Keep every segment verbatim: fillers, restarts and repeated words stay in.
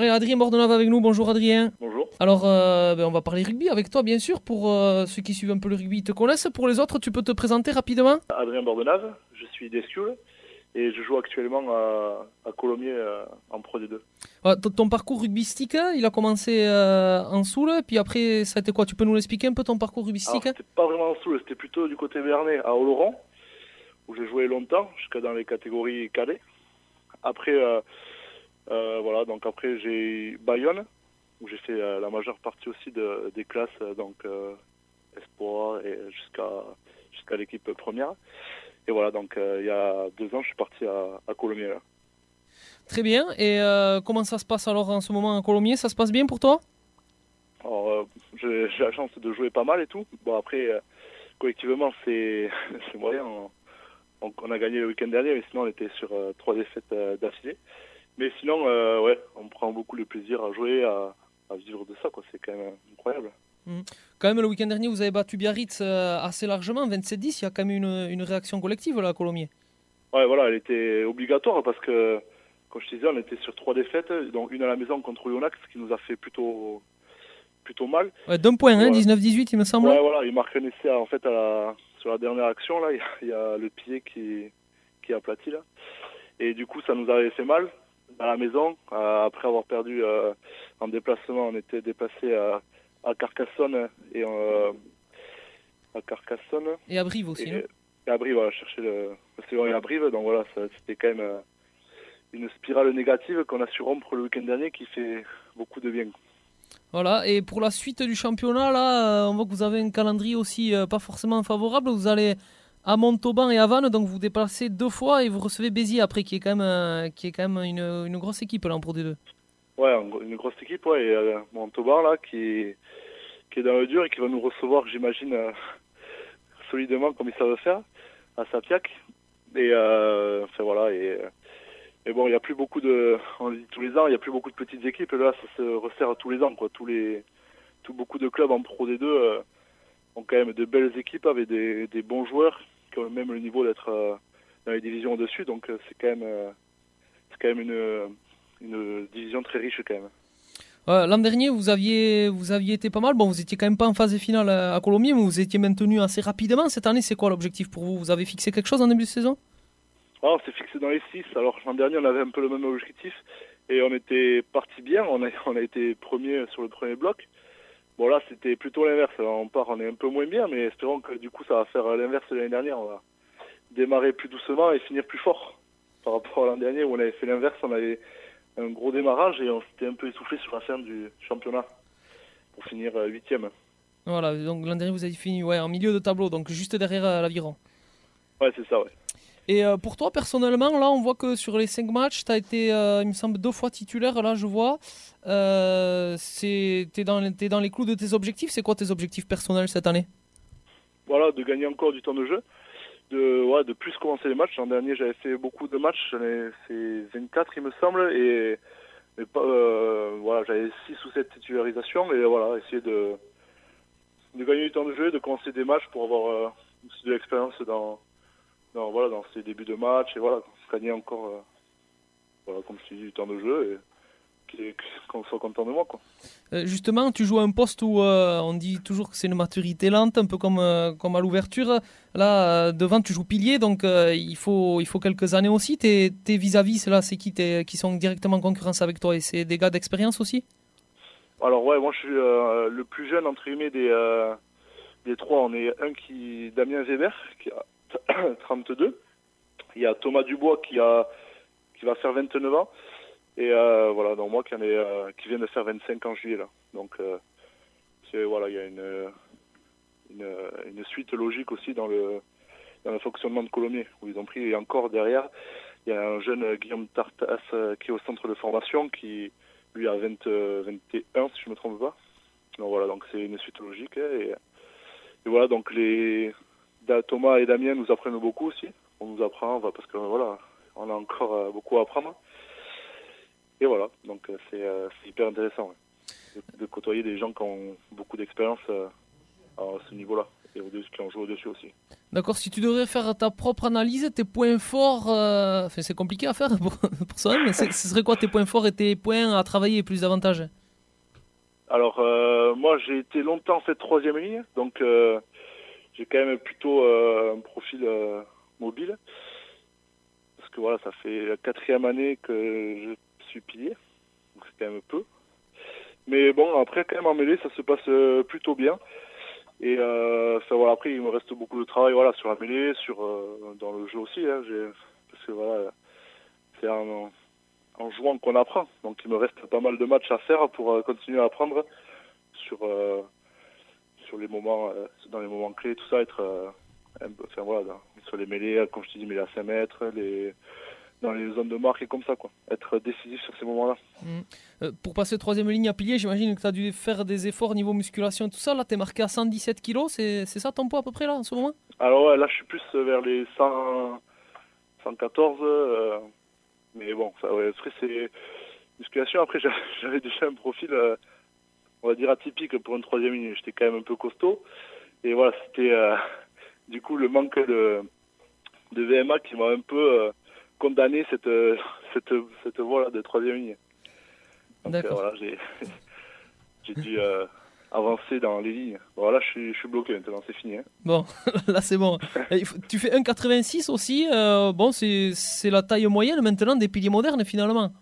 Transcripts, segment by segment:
Allez, Adrien Bordenave avec nous, bonjour Adrien. Bonjour. Alors, euh, ben, on va parler rugby avec toi, bien sûr. Pour euh, ceux qui suivent un peu le rugby, ils te connaissent. Pour les autres, tu peux te présenter rapidement? Adrien Bordenave, je suis d'Escule et je joue actuellement à, à Colomiers euh, en Pro D deux. Ouais, ton ton parcours rugbystique, il a commencé euh, en Soule, puis après, ça a été quoi? Tu peux nous l'expliquer un peu ton parcours Alors rugbystique? c'était pas vraiment en Soule, c'était plutôt du côté Béarnais à Oloron où j'ai joué longtemps jusqu'à dans les catégories cadets. Après euh, euh, voilà, donc après j'ai Bayonne où j'ai fait euh, la majeure partie aussi de, des classes euh, donc euh, espoir et jusqu'à jusqu'à l'équipe première. Et voilà, donc euh, il y a deux ans je suis parti à, à Colomiers là. Très bien. Et euh, comment ça se passe alors en ce moment en Colomiers? Ça se passe bien pour toi? Alors, euh, j'ai j'ai la chance de jouer pas mal et tout. Bon, après, euh, collectivement, c'est c'est moyen. On, on- on a gagné le week-end dernier, mais sinon, on était sur euh, trois défaites euh, d'affilée. Mais sinon, euh, ouais, on prend beaucoup de plaisir à jouer, à, à vivre de ça, quoi. C'est quand même incroyable. Mhm. Quand même, le week-end dernier, vous avez battu Biarritz euh, assez largement, vingt-sept dix. Il y a quand même une, une réaction collective là à Colomiers. Ouais, voilà, elle était obligatoire parce que, comme je te disais, on était sur trois défaites, donc une à la maison contre Oyonnax, ce qui nous a fait plutôt, plutôt mal. Ouais, d'un point, Et hein, voilà. dix-neuf dix-huit, il me semble. Ouais, voilà, il marque un essai, en fait, à la- sur la dernière action, là, il y a, il y a le pied qui, qui est aplati, là. Et du coup, ça nous avait fait mal à la maison. Euh, après avoir perdu euh, en déplacement, on était déplacé à, à Carcassonne et euh, à Carcassonne Et à Brive aussi, non? et, et à Brive, voilà, chercher le, le Céylon et à Brive. Donc voilà, ça- c'était quand même euh, une spirale négative qu'on a su rompre le week-end dernier qui fait beaucoup de bien. Voilà, et pour la suite du championnat, là, euh, on voit que vous avez un calendrier aussi euh, pas forcément favorable. Vous allez à Montauban et à Vannes, donc vous déplacez deux fois et vous recevez Béziers après, qui est quand même, euh, qui est quand même une, une grosse équipe là en Pro D deux. Ouais, en gros, une grosse équipe, ouais, et euh, Montauban là qui, qui est dans le dur et qui va nous recevoir, j'imagine, euh, solidement comme ils savent faire à Sapiac. Et euh, enfin voilà, et euh, Mais bon, il n'y a plus beaucoup de, on le dit tous les ans, il n'y a plus beaucoup de petites équipes. Là, ça se resserre tous les ans, quoi. Tous les, tout beaucoup de clubs en Pro D deux euh, ont quand même de belles équipes avec des, des bons joueurs qui ont même le niveau d'être euh, dans les divisions au-dessus. Donc euh, c'est quand même, euh, c'est quand même une, une division très riche quand même. Euh, l'an dernier, vous aviez, vous aviez été pas mal. Bon, vous étiez quand même pas en phase de finale à, à Colomiers, mais vous étiez maintenu assez rapidement. Cette année, c'est quoi l'objectif pour vous? Vous avez fixé quelque chose en début de saison? Alors, on s'est fixé dans les six. Alors l'an dernier, on avait un peu le même objectif et on était parti bien. On a, on a été premier sur le premier bloc. Bon là c'était plutôt l'inverse, on part on est un peu moins bien mais espérons que du coup ça va faire l'inverse de l'année dernière, on va démarrer plus doucement et finir plus fort par rapport à l'an dernier où on avait fait l'inverse, on avait un gros démarrage et on s'était un peu essoufflé sur la fin du championnat pour finir euh, huitième. Voilà, donc l'an dernier, vous avez fini ouais, en milieu de tableau, donc juste derrière euh, l'aviron. Ouais c'est ça ouais. Et euh, pour toi, personnellement, là, on voit que sur les cinq matchs, tu as été, euh, il me semble, deux fois titulaire. Là, je vois. Euh, c'est, t'es dans, t'es dans les clous de tes objectifs. C'est quoi tes objectifs personnels cette année? Voilà, de gagner encore du temps de jeu, de, ouais, de plus commencer les matchs. L'an dernier j'avais fait beaucoup de matchs, j'en ai fait vingt-quatre il me semble et mais pas, euh, voilà, j'avais six ou sept titularisations et voilà, essayer de, de gagner du temps de jeu, de commencer des matchs pour avoir euh, aussi de l'expérience dans, dans, voilà, dans ces débuts de match et voilà, gagner encore, euh, voilà, comme je dis, du temps de jeu et qu'il- qu'on soit content de moi, quoi. Euh, justement, tu joues à un poste où euh, on dit toujours que c'est une maturité lente, un peu comme, euh, comme à l'ouverture. Là, euh, devant, tu joues pilier, donc euh, il, faut, il faut quelques années aussi. Tes, tes vis-à-vis, là, c'est qui t'es- qui sont directement en concurrence avec toi? Et c'est des gars d'expérience aussi? Alors ouais, moi je suis euh, le plus jeune entre guillemets des, euh, des trois. On est un qui, Damien Weber, qui a trente-deux. Il y a Thomas Dubois qui a qui va faire vingt-neuf ans. Et euh, voilà, donc moi qui en ai, euh, qui vient de faire vingt-cinq en juillet là. Donc euh, c'est voilà, il y a une, une une suite logique aussi dans le dans le fonctionnement de Colomiers où ils ont pris et encore derrière il y a un jeune euh, Guillaume Tartas euh, qui est au centre de formation qui lui a vingt, euh, vingt et un si je me trompe pas. Donc voilà, donc c'est une suite logique hein, et, et voilà donc les Da- Thomas et Damien nous apprennent beaucoup aussi. On nous apprend va- parce que voilà on a encore euh, beaucoup à apprendre. Et voilà, donc euh, c'est euh, c'est hyper intéressant ouais, de, de côtoyer des gens qui ont beaucoup d'expérience euh, à ce niveau-là et au-dessus, qui ont joué au-dessus aussi. D'accord, si tu devrais faire ta propre analyse, tes points forts, euh, enfin, c'est compliqué à faire pour, pour ça, mais ce serait quoi tes points forts et tes points à travailler plus davantage? Alors, euh, moi, j'ai été longtemps en fait troisième ligne, donc euh, j'ai quand même plutôt euh, un profil euh, mobile, parce que voilà, ça fait la quatrième année que je suis pilier, donc c'est quand même peu. Mais bon, après, quand même en mêlée, ça se passe euh, plutôt bien. Et euh, ça, voilà, après, il me reste beaucoup de travail, voilà, sur la mêlée, sur euh, dans le jeu aussi, hein, j'ai, parce que voilà, c'est en, en jouant qu'on apprend. Donc, il me reste pas mal de matchs à faire pour euh, continuer à apprendre sur euh, sur les moments, euh, dans les moments clés, tout ça, être, euh, un peu- enfin voilà, dans- sur les mêlées, comme je te dis, mêlées à cinq mètres, les dans les zones de marque et comme ça, quoi. Être décisif sur ces moments-là. Mm. Euh, pour passer troisième ligne à pilier, j'imagine que tu as dû faire des efforts niveau musculation et tout ça. Là, tu es marqué à cent dix-sept kilos, c'est c'est ça ton poids à peu près là en ce moment? Alors ouais, là, je suis plus vers les cent, cent quatorze, euh, mais bon, ça, ouais, après, c'est musculation. Après, j'a- j'avais déjà un profil, euh, on va dire, atypique pour une troisième ligne. J'étais quand même un peu costaud. Et voilà, c'était euh, du coup le manque de, de V M A qui m'a un peu euh, condamné cette, euh, cette, cette voie-là de troisième ligne. Donc euh, D'accord. voilà, j'ai j'ai dû euh, avancer dans les lignes. Voilà, je suis, je suis bloqué maintenant, c'est fini. Hein. Bon, là c'est bon. Et il faut- tu fais un virgule quatre-vingt-six aussi. euh, bon, c'est c'est la taille moyenne maintenant des piliers modernes finalement.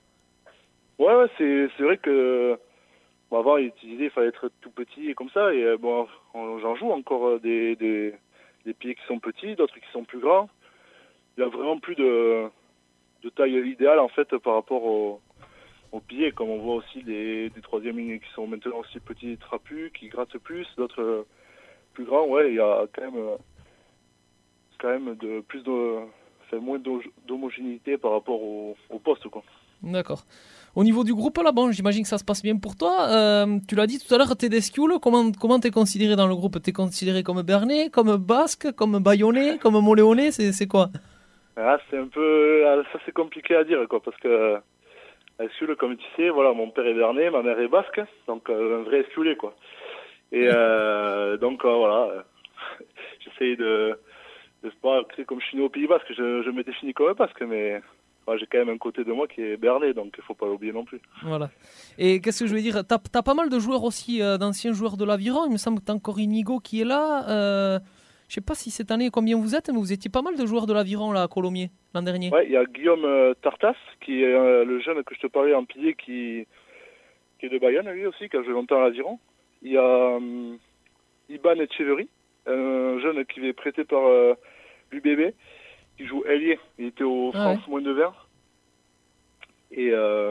Ouais, ouais, c'est c'est vrai que bon, avant, il disait il fallait être tout petit et comme ça. Et euh, bon, on- j'en joue encore euh, des, des, des pieds qui sont petits, d'autres qui sont plus grands. Il n'y a vraiment plus de, de taille idéale en fait par rapport au, au pied, comme on voit aussi des, des troisième lignes qui sont maintenant aussi petits et trapus, qui grattent plus, d'autres euh, plus grands. Ouais, il y a quand même, euh, quand même de plus de, enfin, moins d'ho- d'homogénéité par rapport au, au poste, quoi. D'accord. Au niveau du groupe là, bon, j'imagine que ça se passe bien pour toi. Euh, tu l'as dit tout à l'heure, t'es d'Escule. Comment comment t'es considéré dans le groupe? T'es considéré comme Bernet, comme Basque, comme Bayonnais, comme Moléonais? C'est c'est quoi? Ah, c'est un peu, ah, ça c'est compliqué à dire, quoi, parce que à Escule, comme tu sais, voilà, mon père est berné, ma mère est basque, donc euh, un vrai Esculé, quoi. Et euh, donc euh, voilà, euh, j'essaye de, de pas, tu sais, comme je suis né au Pays Basque, je, je me définis comme un basque, mais ouais, j'ai quand même un côté de moi qui est berné, donc il faut pas l'oublier non plus. Voilà. Et qu'est-ce que je veux dire? T'as t'as pas mal de joueurs aussi, euh, d'anciens joueurs de l'Aviron. Il me semble que t'as encore Inigo qui est là. Euh, je sais pas si cette année combien vous êtes, mais vous étiez pas mal de joueurs de l'Aviron là à Colomiers l'an dernier. Ouais, il y a Guillaume euh, Tartas, qui est euh, le jeune que je te parlais en pilier, qui, qui est de Bayonne, lui aussi, qui a joué longtemps à l'Aviron. Il y a euh, Iban Etcheverry, un jeune qui est prêté par euh, l'U B B, qui joue ailier. Il était au Ah France ouais. moins de vingt. Et euh,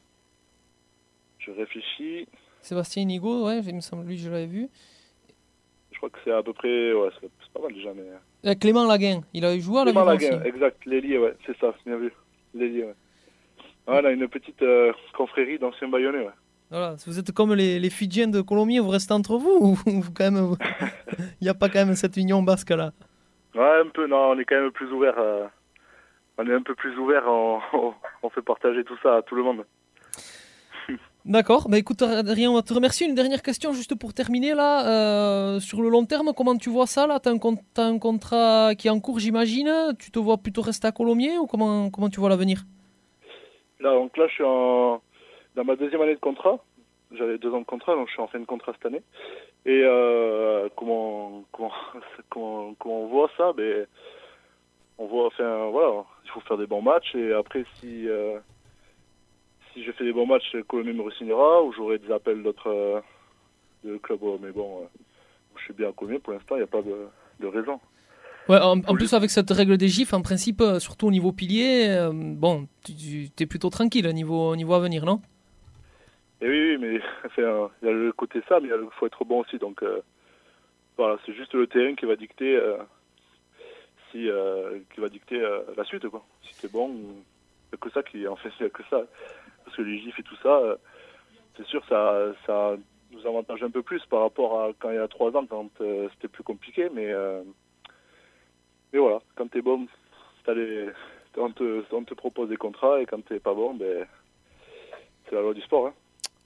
je réfléchis, Sébastien Inigo, ouais, il me semble lui je l'avais vu. je crois que c'est à peu près, ouais, c'est c'est pas mal déjà, mais... Euh, Clément Laguin, il a joué à Clément l'Aviron Laguin, aussi. exact, l'ailier, ouais, c'est ça, bien vu, l'ailier, ouais. Ouais, on a une petite euh, confrérie d'anciens Bayonnais, ouais. Voilà, vous êtes comme les, les Fidjiens de Colomiers, vous restez entre vous ou vous, quand même, vous- il n'y a pas quand même cette union basque là? Ouais, un peu, non, on est quand même plus ouvert, euh, on est un peu plus ouvert, on, on, on fait partager tout ça à tout le monde. D'accord, bah écoute, Adrien, on va te remercier. Une dernière question juste pour terminer là. Euh, sur le long terme, comment tu vois ça là? T'as un, con- t'as un contrat qui est en cours, j'imagine. Tu te vois plutôt rester à Colomiers ou comment, comment tu vois l'avenir? Là, donc là, je suis en, dans ma deuxième année de contrat. J'avais deux ans de contrat, donc je suis en fin de contrat cette année. Et euh, comment, comment, comment, comment on voit ça? Ben, on voit, enfin, voilà, il faut faire des bons matchs. Et après, si, euh, si je fais des bons matchs, Colomiers me re-signera, ou j'aurai des appels d'autres euh, de clubs. Ouais, mais bon, euh, je suis bien à Colomiers pour l'instant, il n'y a pas de, de raison. Ouais, en, en Faut plus juste... avec cette règle des gifs, en principe, euh, surtout au niveau pilier, euh, bon, tu, tu es plutôt tranquille au niveau, au niveau avenir, non? Et oui, oui, mais enfin, il y a le côté ça, mais il faut être bon aussi. Donc euh, voilà, c'est juste le terrain qui va dicter, euh, si, euh, qui va dicter euh, la suite, quoi. Si c'est bon, il n'y a que ça qui, en fait, il n'y a que ça. Parce que les gifs et tout ça, euh, c'est sûr, ça, ça nous avantage un peu plus par rapport à quand il y a trois ans, quand euh, c'était plus compliqué. Mais, euh, mais voilà, quand t'es bon, t'as les, on, te, on te propose des contrats, et quand t'es pas bon, ben, c'est la loi du sport. Hein.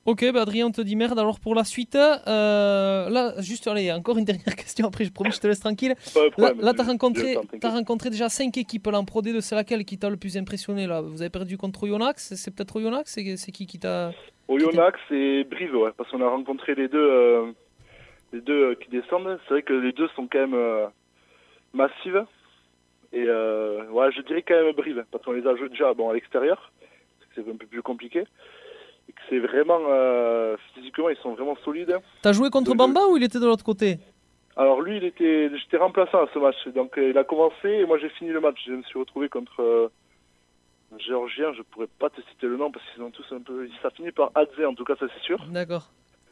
Ok, bah Adrien, on te dit merde. Alors pour la suite, euh, là, juste, allez, encore une dernière question. Après, je promets, je te laisse tranquille. Pas de Là, problème, là je- tu as je rencontré, le sens, t'as rencontré déjà cinq équipes là, en Pro D deux. C'est laquelle qui t'a le plus impressionné là? Vous avez perdu contre Oyonnax. C'est peut-être Oyonnax. C'est c'est qui qui t'a. qui t'a- Oyonnax et Brive, ouais, parce qu'on a rencontré les deux, euh, les deux euh, qui descendent. C'est vrai que les deux sont quand même euh, massives. Et euh, ouais, je dirais quand même Brive, parce qu'on les a joués déjà bon, à l'extérieur, parce que c'est un peu plus compliqué. Et que c'est vraiment, euh, physiquement, ils sont vraiment solides. T'as joué contre De- de- Bamba ou il était de l'autre côté? Alors lui, il était, j'étais remplaçant à ce match, donc euh, il a commencé et moi j'ai fini le match. Je me suis retrouvé contre euh, un Géorgien, je pourrais pas te citer le nom parce qu'ils ont tous un peu, ça finit par Adze en tout cas, ça c'est sûr. D'accord.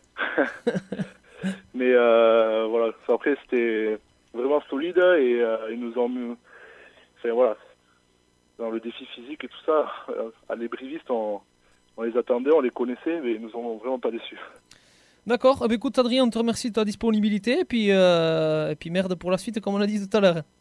Mais euh, voilà, après c'était vraiment solide et euh, ils nous ont mis, enfin voilà, dans le défi physique et tout ça, euh, les brivistes, on, on les attendait, on les connaissait, mais ils nous ont vraiment pas déçus. D'accord. Eh bien, écoute, Adrien, on te remercie de ta disponibilité. Et puis, euh, et puis merde pour la suite, comme on a dit tout à l'heure.